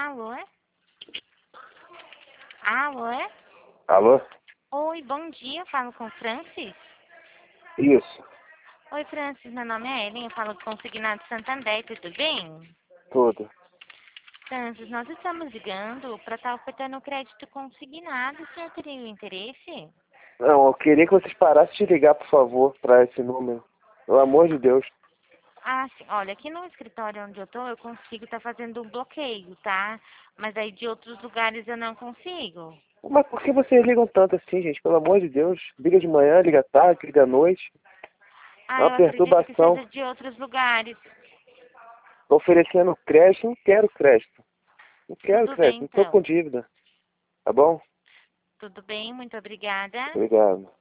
Alô? Alô? Alô? Oi, bom dia, eu falo com o Francis. Isso, Oi, Francis, meu nome é Ellen, eu falo do Consignado Santander, tudo bem? tudo. Francis, nós estamos ligando para estar ofertando crédito consignado, o senhor teria o interesse? Não, eu queria que vocês parassem de ligar, por favor, para esse número. Pelo amor de Deus. Ah, sim, olha, aqui no escritório onde eu tô, eu consigo estar fazendo um bloqueio, tá? Mas aí de outros lugares eu não consigo. Mas por que vocês ligam tanto assim, gente? Pelo amor de Deus. Liga de manhã, liga à tarde, liga à noite. É Ah, uma eu acredito que perturbação. seja de outros lugares. Tô oferecendo crédito, não quero crédito. Não quero Tudo bem, crédito, não tô com então. dívida. Tá bom? Tudo bem, muito obrigada. Obrigado.